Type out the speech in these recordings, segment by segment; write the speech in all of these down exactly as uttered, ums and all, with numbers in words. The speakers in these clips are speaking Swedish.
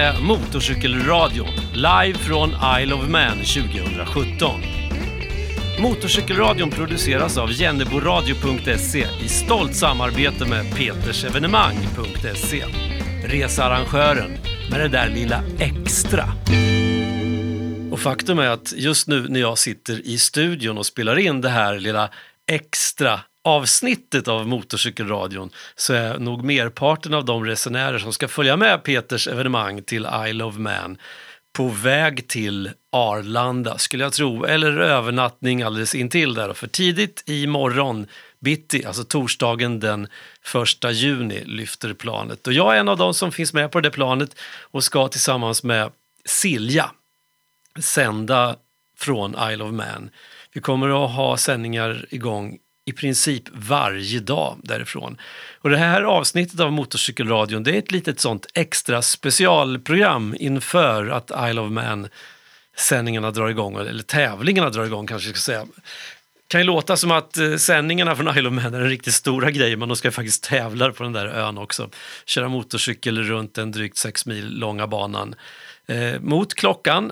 är Motorcykelradion, live från Isle of Man tjugosjutton. Motorcykelradion produceras av jenneboradio punkt se i stolt samarbete med petersevenemang punkt se. Researrangören med det där lilla extra. Och faktum är att just nu när jag sitter i studion och spelar in det här lilla extra avsnittet av Motorcykelradion så är nog merparten av de resenärer som ska följa med Peters evenemang till Isle of Man på väg till Arlanda, skulle jag tro, eller övernattning alldeles intill där. För tidigt i morgon bitti, alltså torsdagen den första juni, lyfter planet. Och jag är en av de som finns med på det planet och ska tillsammans med Silja sända från Isle of Man. Vi kommer att ha sändningar igång i princip varje dag därifrån. Och det här avsnittet av Motorcykelradion, det är ett litet sånt extra specialprogram inför att Isle of Man sändningarna drar igång, eller tävlingarna drar igång kanske jag ska säga. Kan ju låta som att sändningarna från Isle of Man är en riktigt stora grej, men de ska faktiskt tävla på den där ön också. Köra motorcykel runt den drygt sex mil långa banan. Eh, mot klockan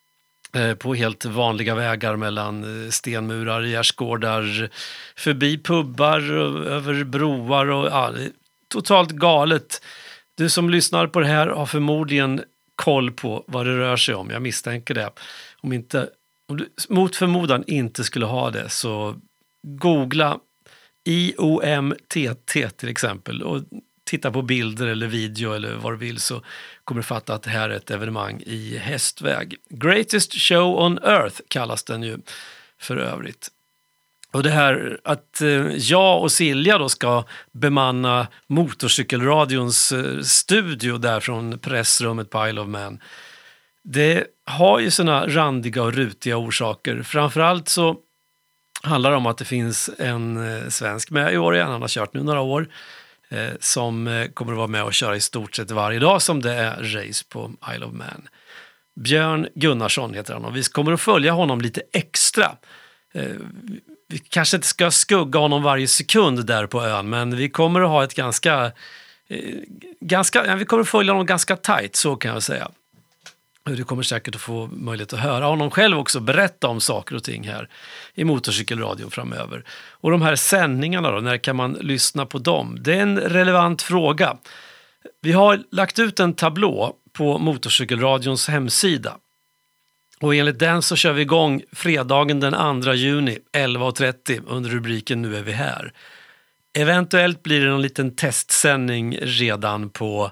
på helt vanliga vägar mellan stenmurar, gärdsgårdar, förbi pubbar, över broar och ja, totalt galet. Du som lyssnar på det här har förmodligen koll på vad det rör sig om. Jag misstänker det. Om, inte, om du mot förmodan inte skulle ha det så googla I O M T T till exempel och titta på bilder eller video eller vad du vill så kommer du fatta att det här är ett evenemang i hästväg. Greatest Show on Earth kallas den ju för övrigt. Och det här att jag och Silja då ska bemanna Motorcykelradions studio där från pressrummet på Isle of Man. Det har ju såna randiga och rutiga orsaker. Framförallt så handlar det om att det finns en svensk med i år igen. Han har kört nu några år. Eh, som eh, kommer att vara med och köra i stort sett varje dag som det är race på Isle of Man. Björn Gunnarsson heter han och vi kommer att följa honom lite extra. Eh, vi kanske inte ska skugga honom varje sekund där på ön, men vi kommer att ha ett ganska, eh, ganska ja, vi kommer att följa honom ganska tajt, så kan jag säga. Du kommer säkert att få möjlighet att höra honom själv också berätta om saker och ting här i Motorcykelradion framöver. Och de här sändningarna då, när kan man lyssna på dem? Det är en relevant fråga. Vi har lagt ut en tablå på Motorcykelradions hemsida. Och enligt den så kör vi igång fredagen den andra juni elva och trettio under rubriken Nu är vi här. Eventuellt blir det en liten testsändning redan på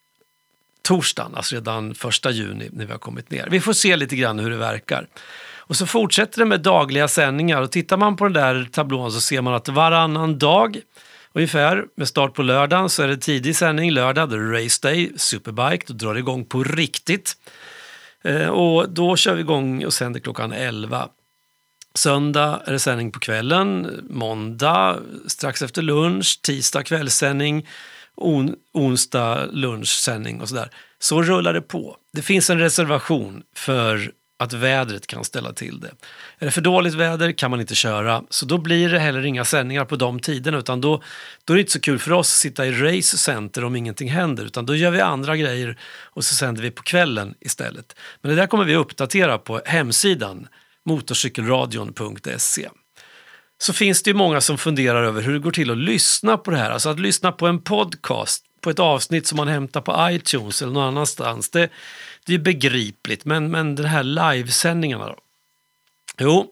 torsdagen, alltså redan första juni när vi har kommit ner. Vi får se lite grann hur det verkar. Och så fortsätter det med dagliga sändningar och tittar man på den där tablån så ser man att varannan dag ungefär med start på lördagen så är det tidig sändning lördag, det är Race Day, Superbike, då drar det igång på riktigt. Eh, och då kör vi igång och sänder klockan elva. Söndag är det sändning på kvällen, måndag strax efter lunch, tisdag kvällssändning, On, onsdag lunchsändning och sådär. Så rullar det på. Det finns en reservation för att vädret kan ställa till det. Är det för dåligt väder kan man inte köra, så då blir det heller inga sändningar på de tiderna, utan då, då är det inte så kul för oss att sitta i race center om ingenting händer, utan då gör vi andra grejer och så sänder vi på kvällen istället. Men det där kommer vi uppdatera på hemsidan motorcykelradion punkt se. Så finns det ju många som funderar över hur det går till att lyssna på det här. Alltså att lyssna på en podcast, på ett avsnitt som man hämtar på iTunes eller någon annanstans. Det, det är begripligt, men, men den här livesändningarna då? Jo,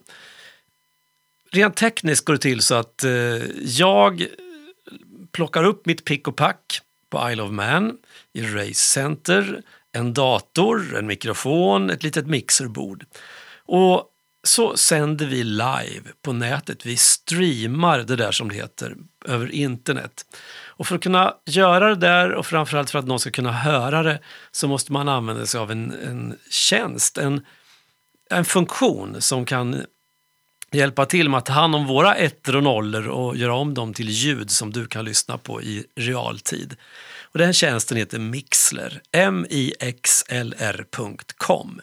rent tekniskt går det till så att eh, jag plockar upp mitt pick och pack på Isle of Man i Race Center, en dator, en mikrofon, ett litet mixerbord. Och så sänder vi live på nätet. Vi streamar det där som det heter över internet. Och för att kunna göra det där och framförallt för att någon ska kunna höra det så måste man använda sig av en, en tjänst, en, en funktion som kan hjälpa till med att ta hand om våra ettor och nollor och göra om dem till ljud som du kan lyssna på i realtid. Och den tjänsten heter Mixler, M I X L R punkt com.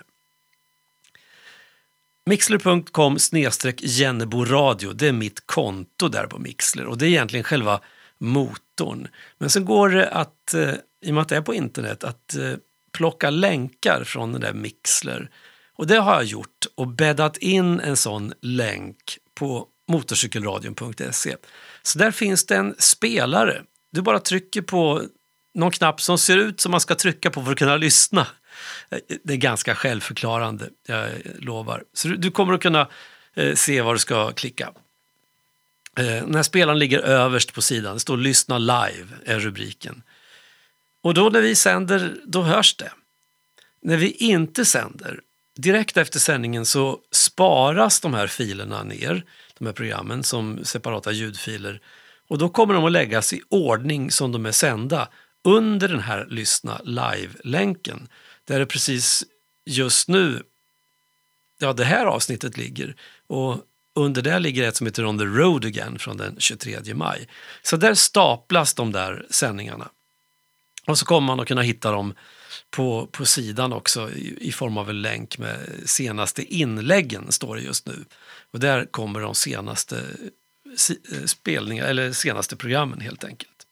Mixler punkt com snedstreck jenneboradio, det är mitt konto där på Mixler och det är egentligen själva motorn. Men sen går det att, i och med att det är på internet, att plocka länkar från den där Mixler. Och det har jag gjort och bäddat in en sån länk på motorcykelradion punkt se. Så där finns det en spelare. Du bara trycker på någon knapp som ser ut som man ska trycka på för att kunna lyssna. Det är ganska självförklarande, jag lovar. Så du, du kommer att kunna eh, se var du ska klicka. Eh, den här spelaren ligger överst på sidan. Det står lyssna live är rubriken. Och då när vi sänder, då hörs det. När vi inte sänder, direkt efter sändningen så sparas de här filerna ner, de här programmen som separata ljudfiler. Och då kommer de att läggas i ordning som de är sända under den här lyssna live-länken. Där det precis just nu, ja det här avsnittet ligger. Och under det ligger ett som heter On the Road Again från den tjugotredje maj. Så där staplas de där sändningarna. Och så kommer man att kunna hitta dem på, på sidan också i, i form av en länk med senaste inläggen står det just nu. Och där kommer de senaste si, spelningar eller senaste programmen helt enkelt.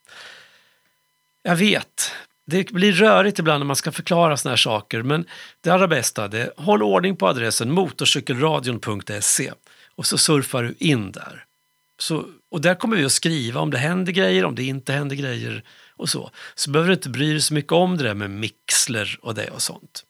Jag vet, det blir rörigt ibland när man ska förklara såna här saker, men det allra bästa är håll ordning på adressen motorcykelradion punkt se och så surfar du in där. Så, och där kommer vi att skriva om det händer grejer, om det inte händer grejer och så. Så behöver du inte bry dig så mycket om det där med Mixler och det och sånt.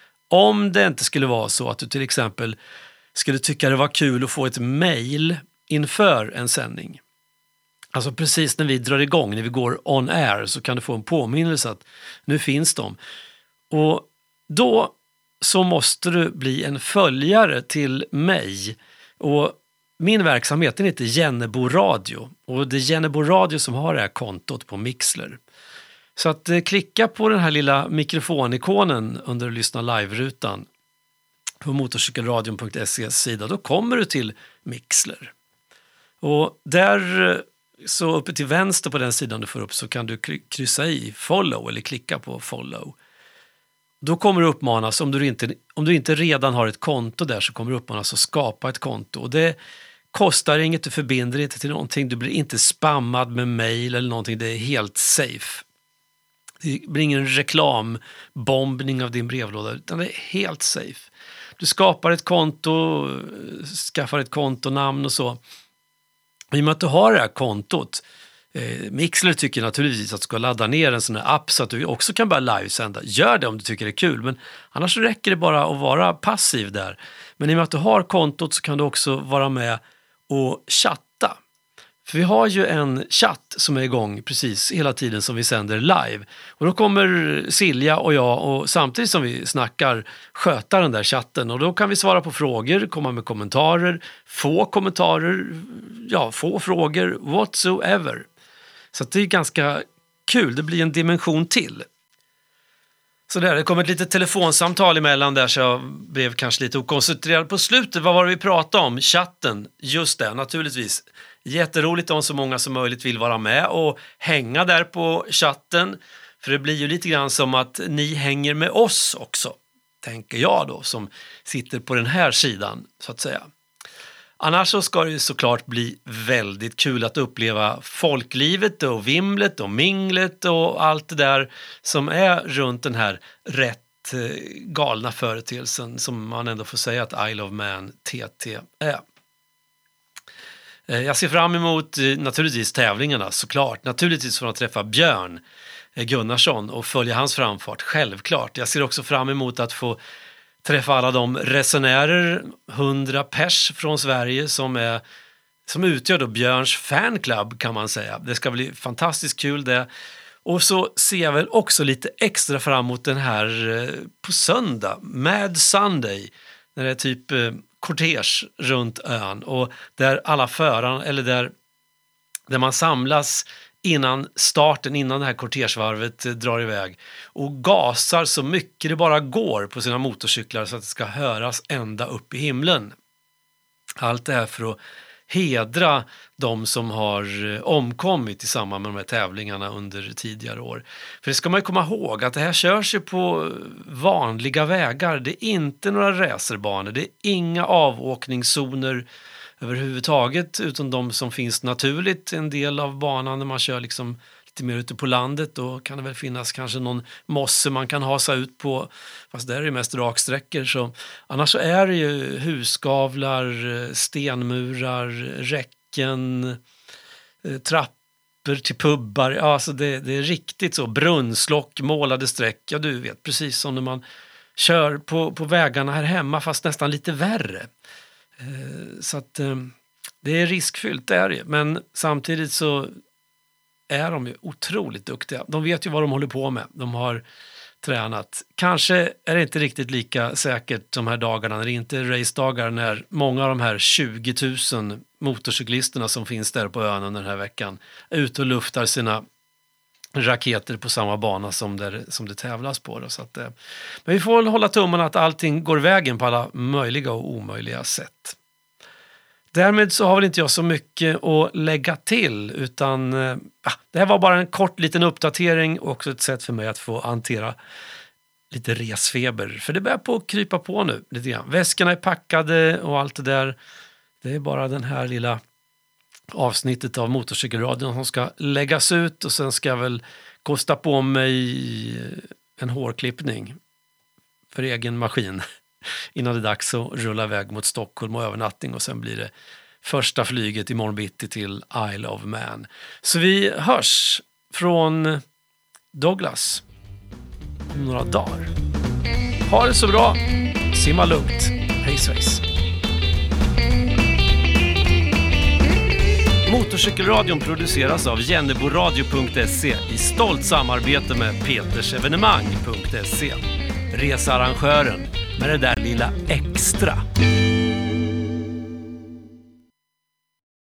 Om det inte skulle vara så att du till exempel skulle tycka det var kul att få ett mejl inför en sändning. Alltså precis när vi drar igång, när vi går on air, så kan du få en påminnelse att nu finns de. Och då så måste du bli en följare till mig. Och min verksamhet den heter Jennebo Radio. Och det är Jennebo Radio som har det här kontot på Mixler. Så att eh, klicka på den här lilla mikrofonikonen under Lyssna live-rutan på motorcykelradion punkt se sida. Då kommer du till Mixler. Och där så uppe till vänster på den sidan du får upp så kan du kryssa i follow eller klicka på follow. Då kommer du uppmanas, om du inte, om du inte redan har ett konto där så kommer du uppmanas att skapa ett konto. Och det kostar inget, du förbinder inte till någonting, du blir inte spammad med mejl eller någonting, det är helt safe. Det blir ingen reklambombning av din brevlåda utan det är helt safe. Du skapar ett konto, skaffar ett kontonamn och så. I och med att du har det här kontot, eh, Mixler tycker naturligtvis att du ska ladda ner en sån här app så att du också kan börja livesända. Gör det om du tycker det är kul, men annars räcker det bara att vara passiv där. Men i och med att du har kontot så kan du också vara med och chatta. För vi har ju en chatt som är igång precis hela tiden som vi sänder live. Och då kommer Silja och jag och samtidigt som vi snackar sköta den där chatten. Och då kan vi svara på frågor, komma med kommentarer, få kommentarer, ja, få frågor, whatsoever. Så det är ganska kul, det blir en dimension till. Så där, det kom ett litet telefonsamtal emellan där så jag blev kanske lite okoncentrerad på slutet. Vad var det vi pratade om? Chatten, just det, naturligtvis. Jätteroligt om så många som möjligt vill vara med och hänga där på chatten. För det blir ju lite grann som att ni hänger med oss också, tänker jag då, som sitter på den här sidan så att säga. Annars så ska det såklart bli väldigt kul att uppleva folklivet och vimlet och minglet och allt det där som är runt den här rätt galna företeelsen som man ändå får säga att Isle of Man T T är. Jag ser fram emot naturligtvis tävlingarna såklart. Naturligtvis för att träffa Björn Gunnarsson och följa hans framfart, självklart. Jag ser också fram emot att få träffa alla de resenärer, hundra pers från Sverige som, är, som utgör då Björns fanclub kan man säga. Det ska bli fantastiskt kul det. Och så ser jag väl också lite extra fram emot den här på söndag, Mad Sunday, när det är typ kortege runt ön och där alla förarna, eller där, där man samlas innan starten, innan det här kortegevarvet drar iväg och gasar så mycket det bara går på sina motorcyklar så att det ska höras ända upp i himlen. Allt det här för att hedra de som har omkommit i samband med de här tävlingarna under tidigare år. För det ska man ju komma ihåg att det här körs ju på vanliga vägar. Det är inte några racerbanor, det är inga avåkningszoner överhuvudtaget utan de som finns naturligt en del av banan när man kör liksom lite mer ute på landet, då kan det väl finnas kanske någon mosse man kan hasa ut på, fast där är det mest raksträckor. Så annars så är det ju husgavlar, stenmurar, räcken, trappor till pubbar. Ja, alltså det, det är riktigt så. Brunnslock, målade streck. Ja, du vet, precis som när man kör på, på vägarna här hemma, fast nästan lite värre. Eh, så att eh, det är riskfyllt, det är det. Men samtidigt så är de ju otroligt duktiga. De vet ju vad de håller på med. De har tränat. Kanske är det inte riktigt lika säkert de här dagarna, när det inte är racedagar, när många av de här tjugo tusen motorcyklisterna som finns där på ön den här veckan är ute och luftar sina raketer på samma bana som, där, som det tävlas på. Då. Så att, eh, men vi får väl hålla tummarna att allting går vägen på alla möjliga och omöjliga sätt. Därmed så har väl inte jag så mycket att lägga till, utan eh, det här var bara en kort liten uppdatering och också ett sätt för mig att få hantera lite resfeber. För det börjar på att krypa på nu lite grann. Väskorna är packade och allt det där. Det är bara den här lilla avsnittet av Motorcykelradion som ska läggas ut, och sen ska jag väl kosta på mig en hårklippning för egen maskin innan det är dags att rulla iväg mot Stockholm och övernattning, och sen blir det första flyget imorgon bitti till Isle of Man. Så vi hörs från Douglas om några dagar. Ha det så bra, simma lugnt, hej svejs. Motorcykelradion produceras av jenneboradio punkt se i stolt samarbete med petersevenemang punkt se. Researrangören med det där lilla extra.